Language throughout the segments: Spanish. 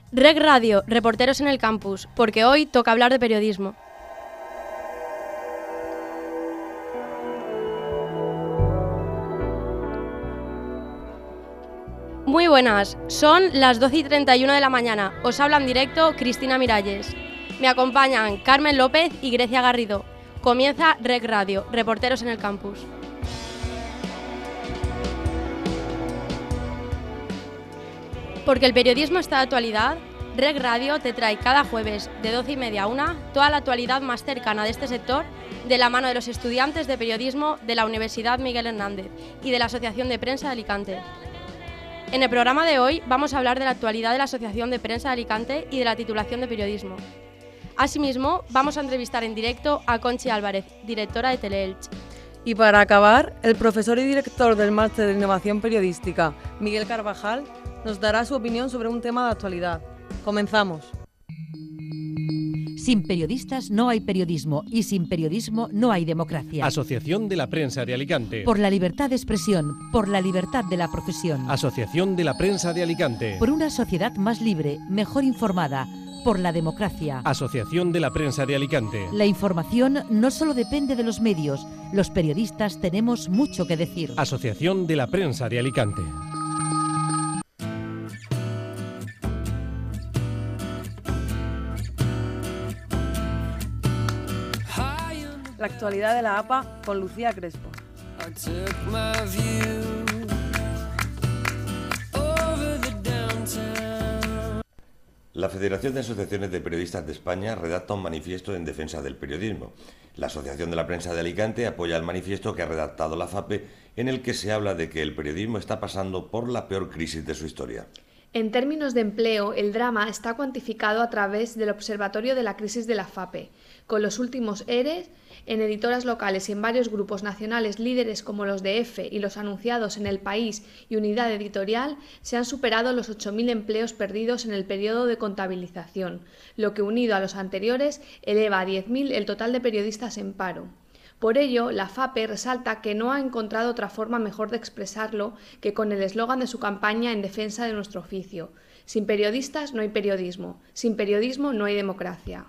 Reg Radio, reporteros en el campus, porque hoy toca hablar de periodismo. Muy buenas, son las 12:31 de la mañana. Os habla en directo Cristina Miralles. Me acompañan Carmen López y Grecia Garrido. Comienza Reg Radio, reporteros en el campus. Porque el periodismo está de actualidad, Reg Radio te trae cada jueves de 12:30 a 1 toda la actualidad más cercana de este sector de la mano de los estudiantes de periodismo de la Universidad Miguel Hernández y de la Asociación de Prensa de Alicante. En el programa de hoy vamos a hablar de la actualidad de la Asociación de Prensa de Alicante y de la titulación de periodismo. Asimismo, vamos a entrevistar en directo a Conchi Álvarez, directora de Teleelch. Y para acabar, el profesor y director del Máster de Innovación Periodística, Miguel Carvajal, nos dará su opinión sobre un tema de actualidad. Comenzamos. Sin periodistas no hay periodismo y sin periodismo no hay democracia. Asociación de la Prensa de Alicante. Por la libertad de expresión, por la libertad de la profesión. Asociación de la Prensa de Alicante. Por una sociedad más libre, mejor informada, por la democracia. Asociación de la Prensa de Alicante. La información no solo depende de los medios, los periodistas tenemos mucho que decir. Asociación de la Prensa de Alicante. La actualidad de la APA con Lucía Crespo. La Federación de Asociaciones de Periodistas de España redacta un manifiesto en defensa del periodismo. La Asociación de la Prensa de Alicante apoya el manifiesto que ha redactado la FAPE, en el que se habla de que el periodismo está pasando por la peor crisis de su historia. En términos de empleo, el drama está cuantificado a través del Observatorio de la Crisis de la FAPE, con los últimos ERE en editoras locales y en varios grupos nacionales líderes como los de EFE y los anunciados en El País y Unidad Editorial, se han superado los 8.000 empleos perdidos en el periodo de contabilización, lo que unido a los anteriores eleva a 10.000 el total de periodistas en paro. Por ello, la FAPE resalta que no ha encontrado otra forma mejor de expresarlo que con el eslogan de su campaña en defensa de nuestro oficio: sin periodistas no hay periodismo, sin periodismo no hay democracia.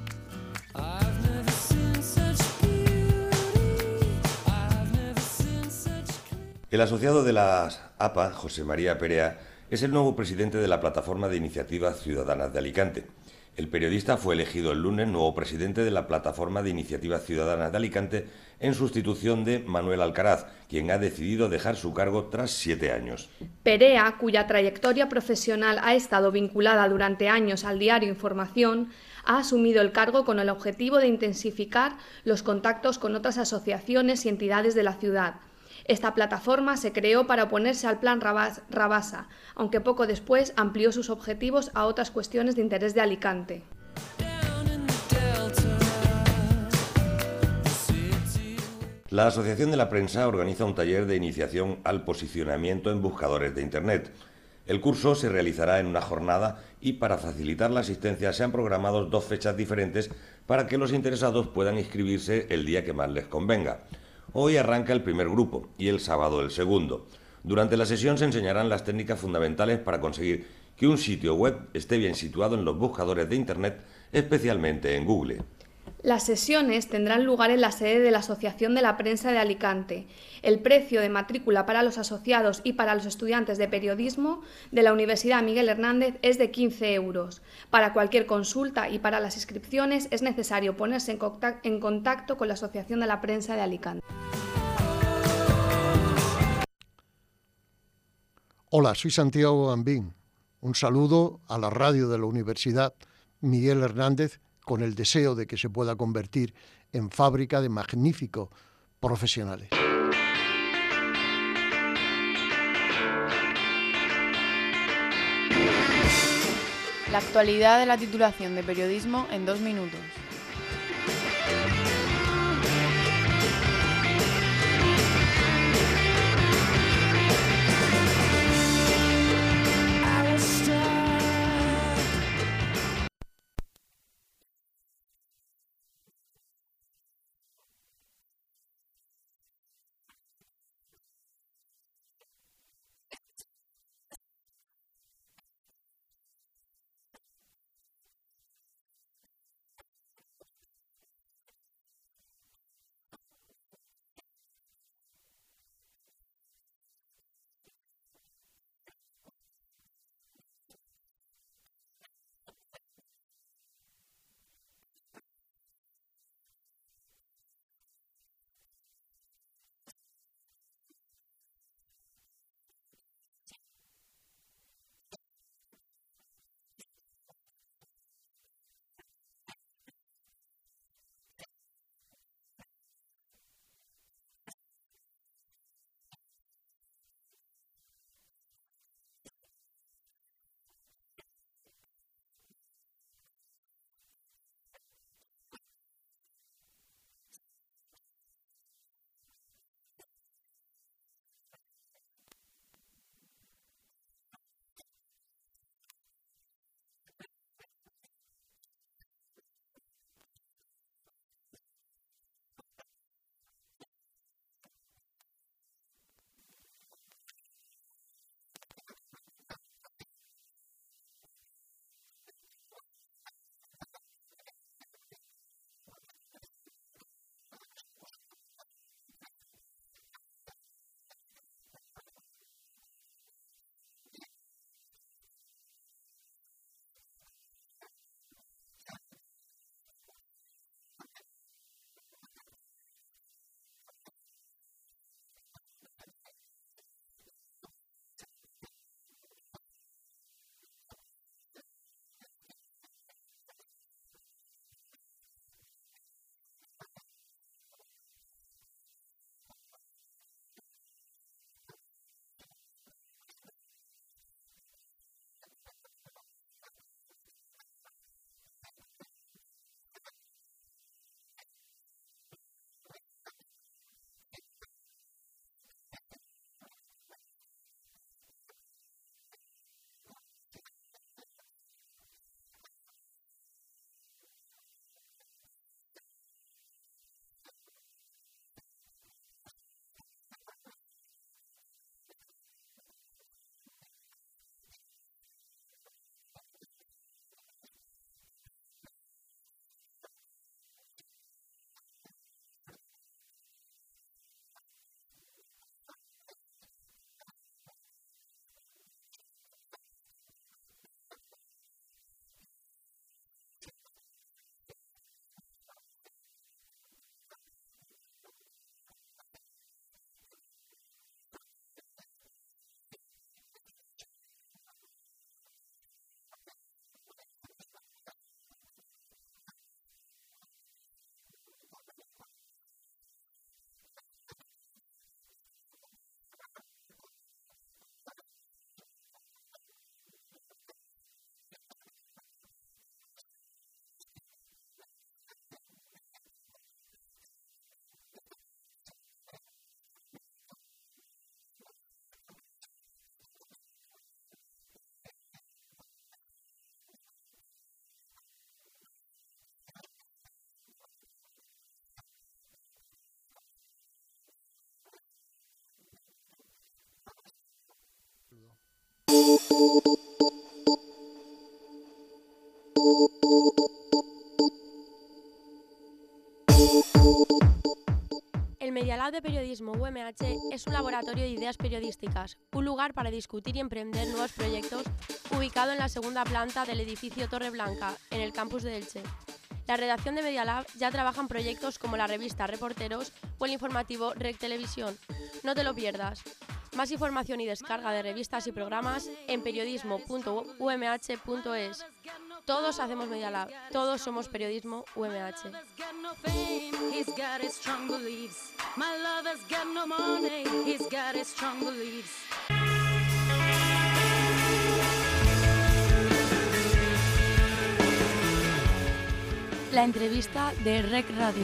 El asociado de las APA, José María Perea, es el nuevo presidente de la Plataforma de Iniciativas Ciudadanas de Alicante. El periodista fue elegido el lunes nuevo presidente de la Plataforma de Iniciativas Ciudadanas de Alicante en sustitución de Manuel Alcaraz, quien ha decidido dejar su cargo tras 7 años. Perea, cuya trayectoria profesional ha estado vinculada durante años al diario Información, ha asumido el cargo con el objetivo de intensificar los contactos con otras asociaciones y entidades de la ciudad. Esta plataforma se creó para oponerse al Plan Rabasa, aunque poco después amplió sus objetivos a otras cuestiones de interés de Alicante. La Asociación de la Prensa organiza un taller de iniciación al posicionamiento en buscadores de Internet. El curso se realizará en una jornada y para facilitar la asistencia se han programado 2 fechas diferentes para que los interesados puedan inscribirse el día que más les convenga. Hoy arranca el primer grupo y el sábado el segundo. Durante la sesión se enseñarán las técnicas fundamentales para conseguir que un sitio web esté bien situado en los buscadores de Internet, especialmente en Google. Las sesiones tendrán lugar en la sede de la Asociación de la Prensa de Alicante. El precio de matrícula para los asociados y para los estudiantes de periodismo de la Universidad Miguel Hernández es de 15 euros. Para cualquier consulta y para las inscripciones es necesario ponerse en contacto con la Asociación de la Prensa de Alicante. Hola, soy Santiago Gambín. Un saludo a la radio de la Universidad Miguel Hernández, con el deseo de que se pueda convertir en fábrica de magníficos profesionales. La actualidad de la titulación de periodismo en 2 minutos. El Media Lab de Periodismo UMH es un laboratorio de ideas periodísticas, un lugar para discutir y emprender nuevos proyectos ubicado en la segunda planta del edificio Torre Blanca, en el campus de Elche. La redacción de Media Lab ya trabaja en proyectos como la revista Reporteros o el informativo Rec Televisión. No te lo pierdas. Más información y descarga de revistas y programas en periodismo.umh.es. Todos hacemos Media Lab, todos somos Periodismo UMH. La entrevista de Rec Radio.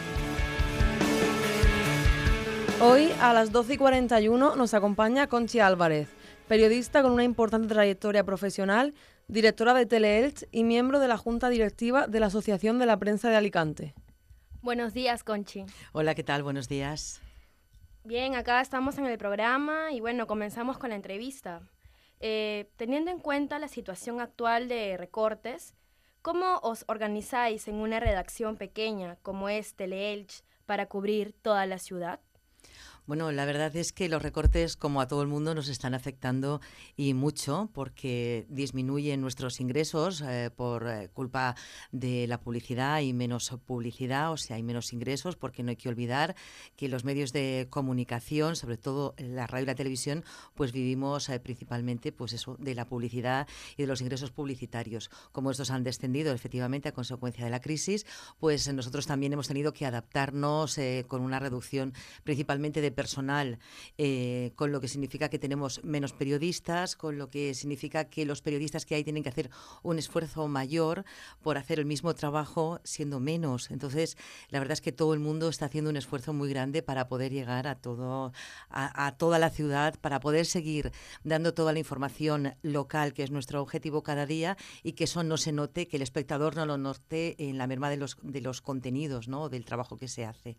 Hoy a las 12:41 nos acompaña Conchi Álvarez, periodista con una importante trayectoria profesional, directora de Teleelch y miembro de la Junta Directiva de la Asociación de la Prensa de Alicante. Buenos días, Conchi. Hola, ¿qué tal? Buenos días. Bien, acá estamos en el programa y bueno, comenzamos con la entrevista. Teniendo en cuenta la situación actual de recortes, ¿cómo os organizáis en una redacción pequeña como es Teleelch para cubrir toda la ciudad? Bueno, la verdad es que los recortes, como a todo el mundo, nos están afectando y mucho porque disminuyen nuestros ingresos por culpa de la publicidad y menos publicidad, o sea, hay menos ingresos porque no hay que olvidar que los medios de comunicación, sobre todo la radio y la televisión, pues vivimos principalmente pues eso, de la publicidad y de los ingresos publicitarios. Como estos han descendido efectivamente a consecuencia de la crisis, pues nosotros también hemos tenido que adaptarnos con una reducción principalmente de personal, con lo que significa que tenemos menos periodistas, con lo que significa que los periodistas que hay tienen que hacer un esfuerzo mayor por hacer el mismo trabajo siendo menos. Entonces, la verdad es que todo el mundo está haciendo un esfuerzo muy grande para poder llegar a toda la ciudad, para poder seguir dando toda la información local, que es nuestro objetivo cada día, y que eso no se note, que el espectador no lo note en la merma de los contenidos, ¿no?, del trabajo que se hace.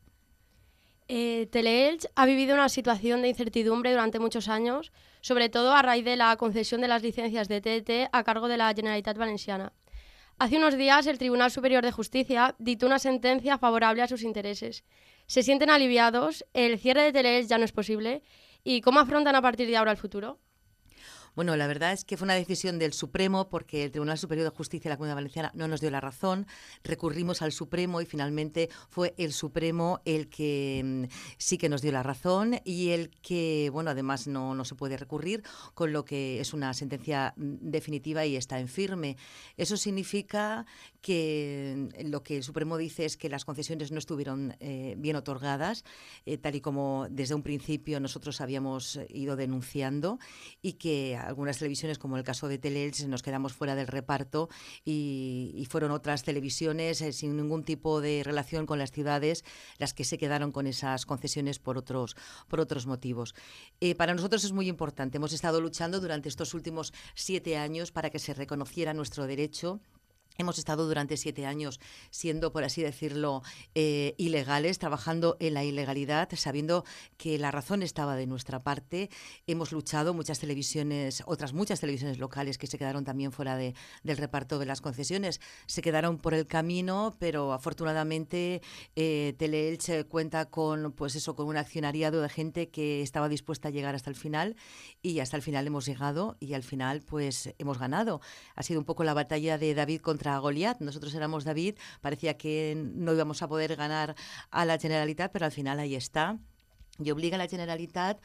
Teleelch ha vivido una situación de incertidumbre durante muchos años, sobre todo a raíz de la concesión de las licencias de TDT a cargo de la Generalitat Valenciana. Hace unos días el Tribunal Superior de Justicia dictó una sentencia favorable a sus intereses. ¿Se sienten aliviados? ¿El cierre de Teleelch ya no es posible? ¿Y cómo afrontan a partir de ahora el futuro? Bueno, la verdad es que fue una decisión del Supremo porque el Tribunal Superior de Justicia de la Comunidad Valenciana no nos dio la razón. Recurrimos al Supremo y finalmente fue el Supremo el que sí que nos dio la razón y el que, bueno, además no se puede recurrir, con lo que es una sentencia definitiva y está en firme. Eso significa que lo que el Supremo dice es que las concesiones no estuvieron bien otorgadas, tal y como desde un principio nosotros habíamos ido denunciando, y que algunas televisiones, como el caso de Teleelch, nos quedamos fuera del reparto y fueron otras televisiones sin ningún tipo de relación con las ciudades las que se quedaron con esas concesiones por otros motivos. Para nosotros es muy importante. Hemos estado luchando durante estos últimos 7 años para que se reconociera nuestro derecho. Hemos estado durante 7 años siendo, por así decirlo, ilegales, trabajando en la ilegalidad, sabiendo que la razón estaba de nuestra parte. Hemos luchado, otras muchas televisiones locales que se quedaron también fuera del reparto de las concesiones, se quedaron por el camino, pero afortunadamente Teleelch cuenta con un accionariado de gente que estaba dispuesta a llegar hasta el final, y hasta el final hemos llegado y al final pues hemos ganado. Ha sido un poco la batalla de David contra Goliat. Nosotros éramos David, parecía que no íbamos a poder ganar a la Generalitat, pero al final ahí está. Y obliga a la Generalitat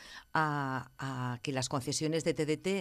a que las concesiones de TDT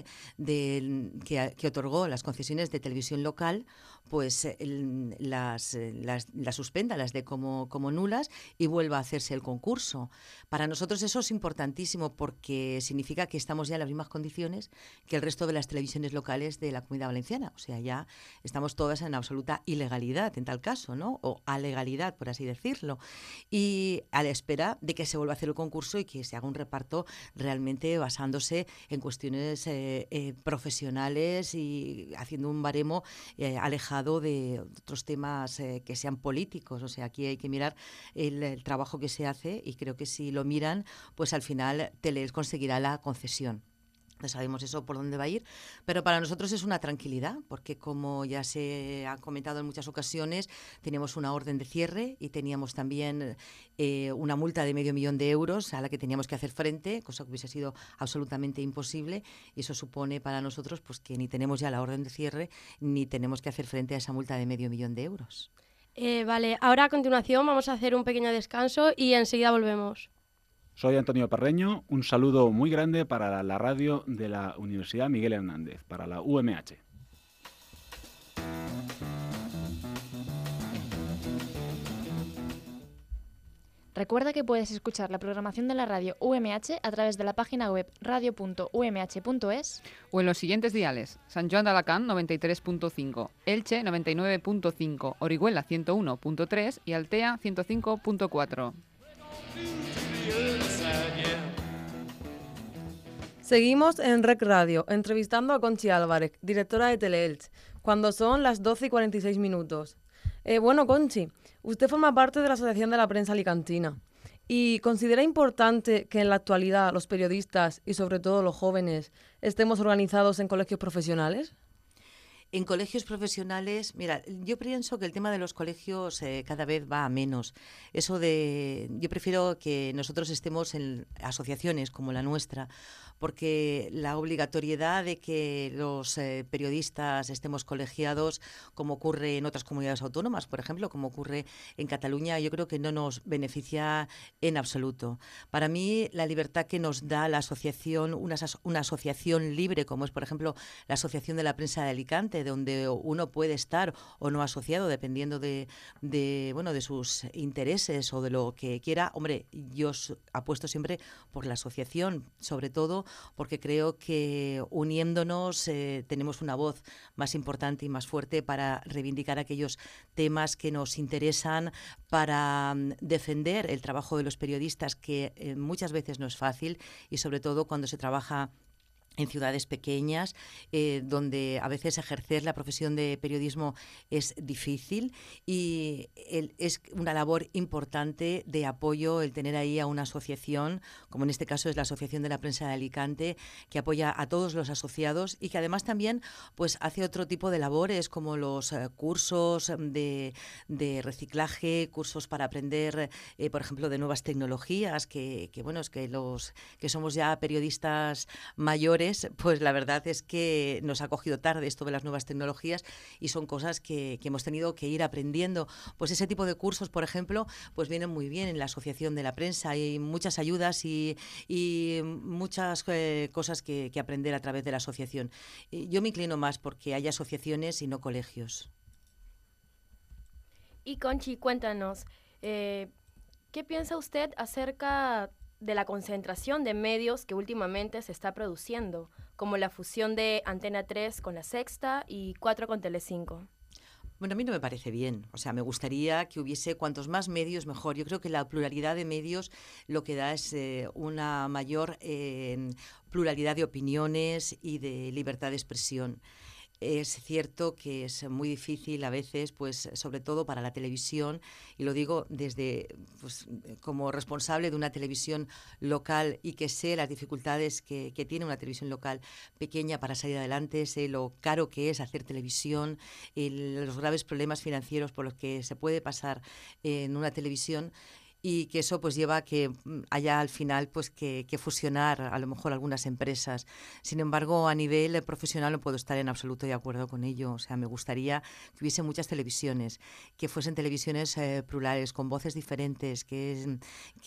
que otorgó, las concesiones de televisión local, pues las suspenda, las dé como nulas y vuelva a hacerse el concurso. Para nosotros eso es importantísimo porque significa que estamos ya en las mismas condiciones que el resto de las televisiones locales de la Comunidad Valenciana. O sea, ya estamos todas en absoluta ilegalidad en tal caso, ¿no? O alegalidad, por así decirlo. Y a la espera de que se vuelva a hacer el concurso y que se haga un reparto realmente basándose en cuestiones profesionales y haciendo un baremo alejado de otros temas que sean políticos. O sea, aquí hay que mirar el trabajo que se hace y creo que si lo miran, pues al final Teleelch conseguirá la concesión. No sabemos eso por dónde va a ir, pero para nosotros es una tranquilidad, porque como ya se ha comentado en muchas ocasiones, teníamos una orden de cierre y teníamos también una multa de €500.000 a la que teníamos que hacer frente, cosa que hubiese sido absolutamente imposible, y eso supone para nosotros pues que ni tenemos ya la orden de cierre ni tenemos que hacer frente a esa multa de €500.000. Vale, ahora a continuación vamos a hacer un pequeño descanso y enseguida volvemos. Soy Antonio Parreño, un saludo muy grande para la radio de la Universidad Miguel Hernández, para la UMH. Recuerda que puedes escuchar la programación de la radio UMH a través de la página web radio.umh.es o en los siguientes diales: Sant Joan d'Alacant 93.5, Elche 99.5, Orihuela 101.3 y Altea 105.4. Seguimos en Rec Radio, entrevistando a Conchi Álvarez, directora de Teleelch, cuando son las 12:46. Bueno, Conchi, usted forma parte de la Asociación de la Prensa Alicantina y ¿considera importante que en la actualidad los periodistas y sobre todo los jóvenes estemos organizados en colegios profesionales? En colegios profesionales, mira, yo pienso que el tema de los colegios cada vez va a menos. Yo prefiero que nosotros estemos en asociaciones como la nuestra, porque la obligatoriedad de que los periodistas estemos colegiados, como ocurre en otras comunidades autónomas, por ejemplo, como ocurre en Cataluña, yo creo que no nos beneficia en absoluto. Para mí, la libertad que nos da la asociación, una asociación libre, como es, por ejemplo, la Asociación de la Prensa de Alicante, donde uno puede estar o no asociado, dependiendo de sus intereses o de lo que quiera. Hombre, yo apuesto siempre por la asociación, sobre todo porque creo que uniéndonos tenemos una voz más importante y más fuerte para reivindicar aquellos temas que nos interesan, para defender el trabajo de los periodistas, que muchas veces no es fácil, y sobre todo cuando se trabaja en ciudades pequeñas, donde a veces ejercer la profesión de periodismo es difícil, y es una labor importante de apoyo el tener ahí a una asociación, como en este caso es la Asociación de la Prensa de Alicante, que apoya a todos los asociados y que además también pues hace otro tipo de labores, como los cursos de reciclaje, cursos para aprender, por ejemplo, de nuevas tecnologías, que los que somos ya periodistas mayores, pues la verdad es que nos ha cogido tarde esto de las nuevas tecnologías y son cosas que hemos tenido que ir aprendiendo. Pues ese tipo de cursos, por ejemplo, pues vienen muy bien en la Asociación de la Prensa. Hay muchas ayudas y muchas cosas que aprender a través de la asociación. Yo me inclino más porque haya asociaciones y no colegios. Y Conchi, cuéntanos, ¿qué piensa usted acerca de la concentración de medios que últimamente se está produciendo, como la fusión de Antena 3 con La Sexta y 4 con Telecinco? Bueno, a mí no me parece bien. O sea, me gustaría que hubiese cuantos más medios mejor. Yo creo que la pluralidad de medios lo que da es una mayor pluralidad de opiniones y de libertad de expresión. Es cierto que es muy difícil a veces, pues sobre todo para la televisión, y lo digo desde como responsable de una televisión local y que sé las dificultades que tiene una televisión local pequeña para salir adelante, sé lo caro que es hacer televisión, los graves problemas financieros por los que se puede pasar en una televisión. Y que eso pues lleva a que haya al final pues que fusionar a lo mejor algunas empresas. Sin embargo, a nivel profesional no puedo estar en absoluto de acuerdo con ello. O sea, me gustaría que hubiese muchas televisiones, que fuesen televisiones plurales, con voces diferentes, que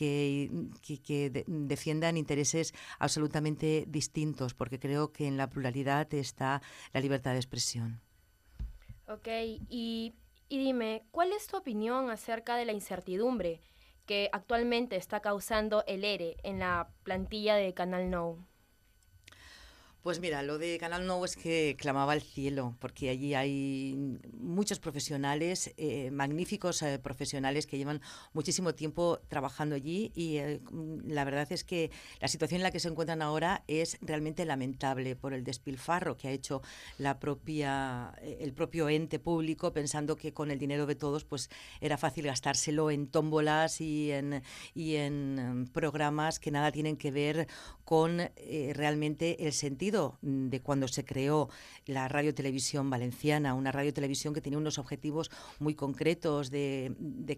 defiendan intereses absolutamente distintos, porque creo que en la pluralidad está la libertad de expresión. Ok, y dime, ¿cuál es tu opinión acerca de la incertidumbre que actualmente está causando el ERE en la plantilla de Canal Nou? Pues mira, lo de Canal Nou es que clamaba al cielo, porque allí hay muchos profesionales, magníficos profesionales que llevan muchísimo tiempo trabajando allí y la verdad es que la situación en la que se encuentran ahora es realmente lamentable por el despilfarro que ha hecho el propio ente público, pensando que con el dinero de todos pues era fácil gastárselo en tómbolas y en programas que nada tienen que ver con realmente el sentido de cuando se creó la Radio Televisión Valenciana, una radio televisión que tenía unos objetivos muy concretos de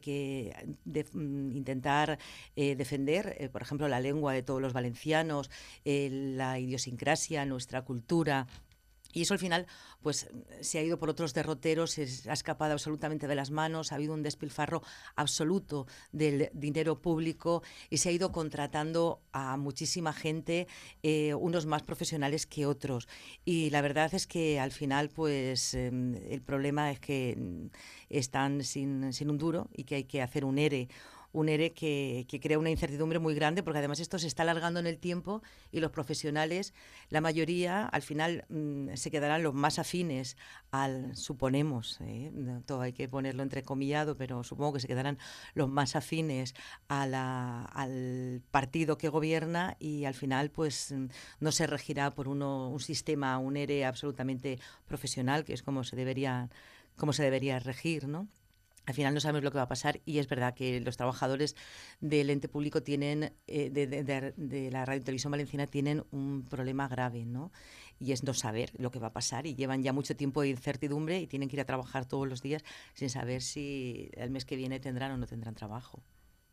intentar defender, por ejemplo, la lengua de todos los valencianos, la idiosincrasia, nuestra cultura. Y eso al final pues se ha ido por otros derroteros, se ha escapado absolutamente de las manos, ha habido un despilfarro absoluto del dinero público y se ha ido contratando a muchísima gente, unos más profesionales que otros. Y la verdad es que al final pues el problema es que están sin un duro y que hay que hacer un ERE que crea una incertidumbre muy grande, porque además esto se está alargando en el tiempo y los profesionales, la mayoría, al final se quedarán los más afines suponemos, todo hay que ponerlo entrecomillado, pero supongo que se quedarán los más afines al partido que gobierna y al final pues no se regirá por un sistema, un ERE absolutamente profesional, que es como se debería regir, ¿no? Al final no sabemos lo que va a pasar y es verdad que los trabajadores del ente público tienen, de la Radio Televisión Valenciana, tienen un problema grave, ¿no? Y es no saber lo que va a pasar y llevan ya mucho tiempo de incertidumbre y tienen que ir a trabajar todos los días sin saber si el mes que viene tendrán o no tendrán trabajo.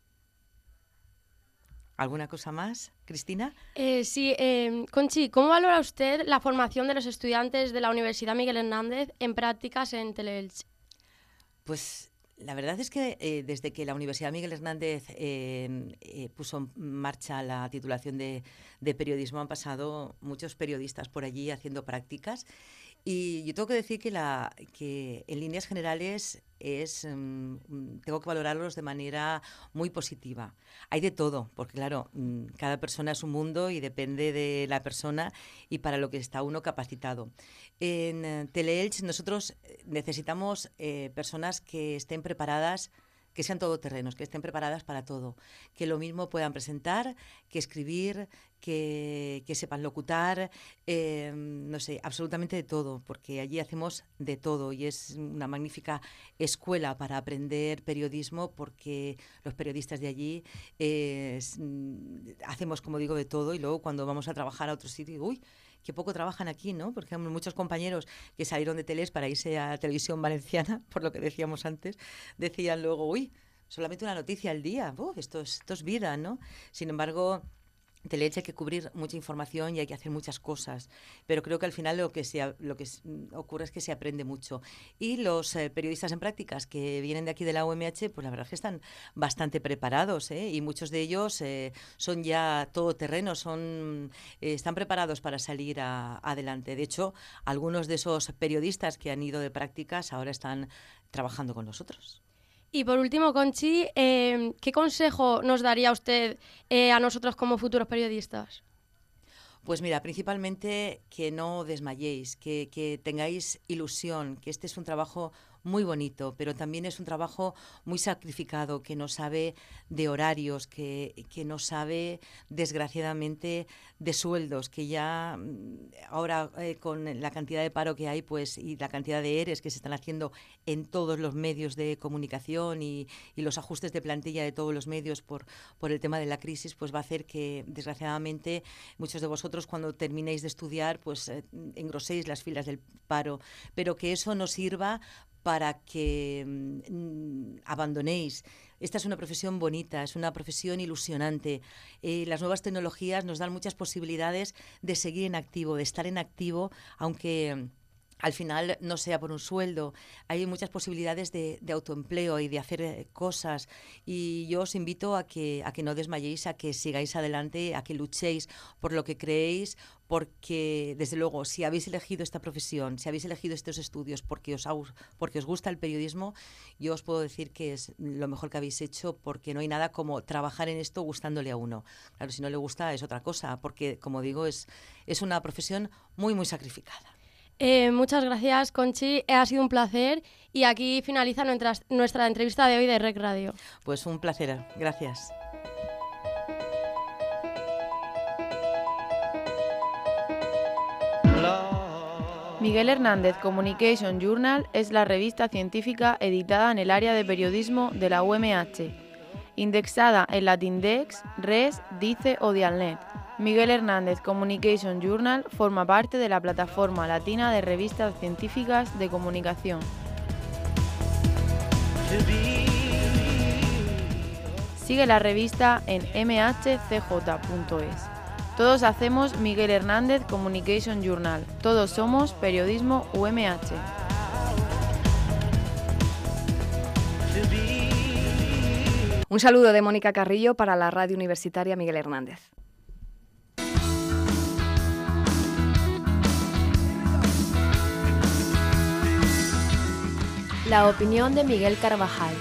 ¿Alguna cosa más, Cristina? Sí, Conchi, ¿cómo valora usted la formación de los estudiantes de la Universidad Miguel Hernández en prácticas en Teleelch? Pues la verdad es que desde que la Universidad Miguel Hernández puso en marcha la titulación de periodismo han pasado muchos periodistas por allí haciendo prácticas y yo tengo que decir que en líneas generales tengo que valorarlos de manera muy positiva. Hay de todo, porque claro, cada persona es un mundo y depende de la persona y para lo que está uno capacitado. En Teleelch nosotros necesitamos personas que estén preparadas, que sean todoterrenos, que estén preparadas para todo, que lo mismo puedan presentar, que escribir, que sepan locutar, no sé, absolutamente de todo, porque allí hacemos de todo y es una magnífica escuela para aprender periodismo, porque los periodistas de allí hacemos, como digo, de todo y luego cuando vamos a trabajar a otro sitio, uy, que poco trabajan aquí, ¿no? Porque hay muchos compañeros que salieron de Teles para irse a Televisión Valenciana, por lo que decíamos antes, decían luego, uy, solamente una noticia al día, esto es vida, ¿no? Sin embargo, Teleelch hay que cubrir mucha información y hay que hacer muchas cosas, pero creo que al final lo que ocurre es que se aprende mucho. Y los periodistas en prácticas que vienen de aquí de la UMH, pues la verdad es que están bastante preparados, y muchos de ellos son ya todoterrenos, están preparados para salir adelante. De hecho, algunos de esos periodistas que han ido de prácticas ahora están trabajando con nosotros. Y por último, Conchi, ¿qué consejo nos daría usted a nosotros como futuros periodistas? Pues mira, principalmente que no desmayéis, que tengáis ilusión, que este es un trabajo muy bonito, pero también es un trabajo muy sacrificado, que no sabe de horarios, que no sabe, desgraciadamente, de sueldos, que ya ahora con la cantidad de paro que hay pues y la cantidad de ERES que se están haciendo en todos los medios de comunicación y los ajustes de plantilla de todos los medios por el tema de la crisis, pues va a hacer que, desgraciadamente, muchos de vosotros cuando terminéis de estudiar pues engroséis las filas del paro, pero que eso no sirva para que abandonéis. Esta es una profesión bonita, es una profesión ilusionante. Las nuevas tecnologías nos dan muchas posibilidades de seguir en activo, de estar en activo, aunque al final no sea por un sueldo. Hay muchas posibilidades de autoempleo y de hacer cosas, y yo os invito a que no desmayéis, a que sigáis adelante, a que luchéis por lo que creéis, porque desde luego si habéis elegido esta profesión, si habéis elegido estos estudios porque os gusta el periodismo, yo os puedo decir que es lo mejor que habéis hecho, porque no hay nada como trabajar en esto gustándole a uno. Claro, si no le gusta es otra cosa, porque como digo es una profesión muy, muy sacrificada. Muchas gracias, Conchi. Ha sido un placer y aquí finaliza nuestra entrevista de hoy de REC Radio. Pues un placer. Gracias. Miguel Hernández Communication Journal es la revista científica editada en el área de periodismo de la UMH, indexada en Latindex, Res, Dice o Dialnet. Miguel Hernández Communication Journal forma parte de la plataforma latina de revistas científicas de comunicación. Sigue la revista en mhcj.es. Todos hacemos Miguel Hernández Communication Journal. Todos somos Periodismo UMH. Un saludo de Mónica Carrillo para la Radio Universitaria Miguel Hernández. La opinión de Miguel Carvajal.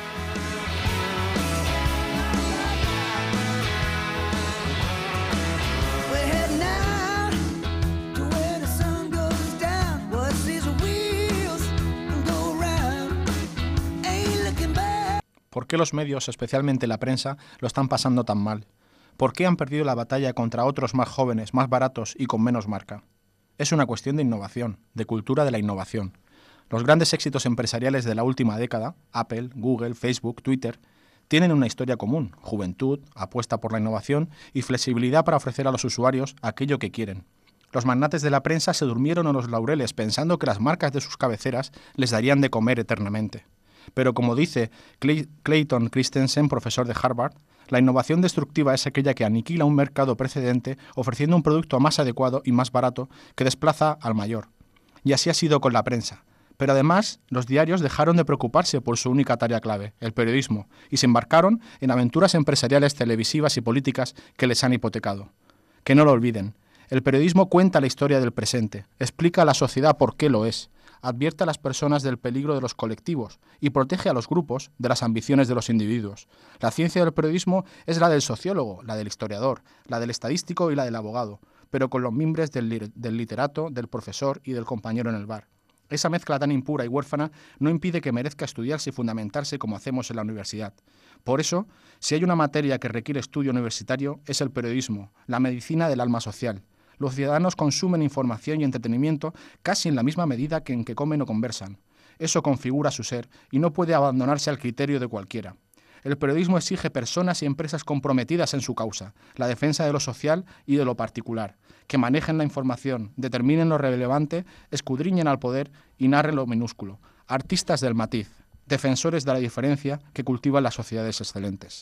¿Por qué los medios, especialmente la prensa, lo están pasando tan mal? ¿Por qué han perdido la batalla contra otros más jóvenes, más baratos y con menos marca? Es una cuestión de innovación, de cultura de la innovación. Los grandes éxitos empresariales de la última década, Apple, Google, Facebook, Twitter, tienen una historia común: juventud, apuesta por la innovación y flexibilidad para ofrecer a los usuarios aquello que quieren. Los magnates de la prensa se durmieron en los laureles pensando que las marcas de sus cabeceras les darían de comer eternamente. Pero como dice Clayton Christensen, profesor de Harvard, la innovación destructiva es aquella que aniquila un mercado precedente ofreciendo un producto más adecuado y más barato que desplaza al mayor. Y así ha sido con la prensa. Pero además, los diarios dejaron de preocuparse por su única tarea clave, el periodismo, y se embarcaron en aventuras empresariales, televisivas y políticas que les han hipotecado. Que no lo olviden, el periodismo cuenta la historia del presente, explica a la sociedad por qué lo es, advierte a las personas del peligro de los colectivos y protege a los grupos de las ambiciones de los individuos. La ciencia del periodismo es la del sociólogo, la del historiador, la del estadístico y la del abogado, pero con los mimbres del literato, del profesor y del compañero en el bar. Esa mezcla tan impura y huérfana no impide que merezca estudiarse y fundamentarse como hacemos en la universidad. Por eso, si hay una materia que requiere estudio universitario, es el periodismo, la medicina del alma social. Los ciudadanos consumen información y entretenimiento casi en la misma medida que en que comen o conversan. Eso configura su ser y no puede abandonarse al criterio de cualquiera. El periodismo exige personas y empresas comprometidas en su causa, la defensa de lo social y de lo particular, que manejen la información, determinen lo relevante, escudriñen al poder y narren lo minúsculo. Artistas del matiz, defensores de la diferencia que cultivan las sociedades excelentes.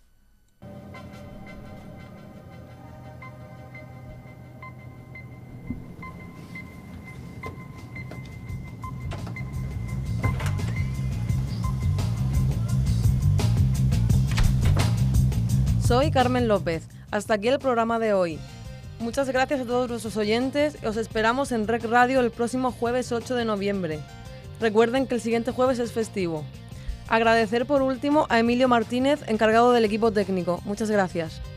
Soy Carmen López. Hasta aquí el programa de hoy. Muchas gracias a todos nuestros oyentes. Os esperamos en REC Radio el próximo jueves 8 de noviembre. Recuerden que el siguiente jueves es festivo. Agradecer por último a Emilio Martínez, encargado del equipo técnico. Muchas gracias.